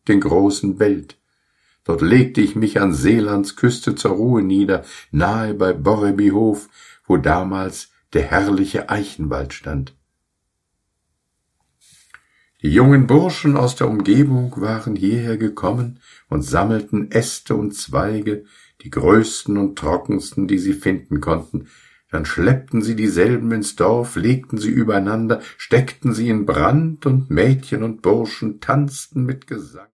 den großen Belt. Dort legte ich mich an Seelands Küste zur Ruhe nieder, nahe bei Borrebyhof, wo damals der herrliche Eichenwald stand. Die jungen Burschen aus der Umgebung waren hierher gekommen und sammelten Äste und Zweige, die größten und trockensten, die sie finden konnten. Dann schleppten sie dieselben ins Dorf, legten sie übereinander, steckten sie in Brand, und Mädchen und Burschen tanzten mit Gesang.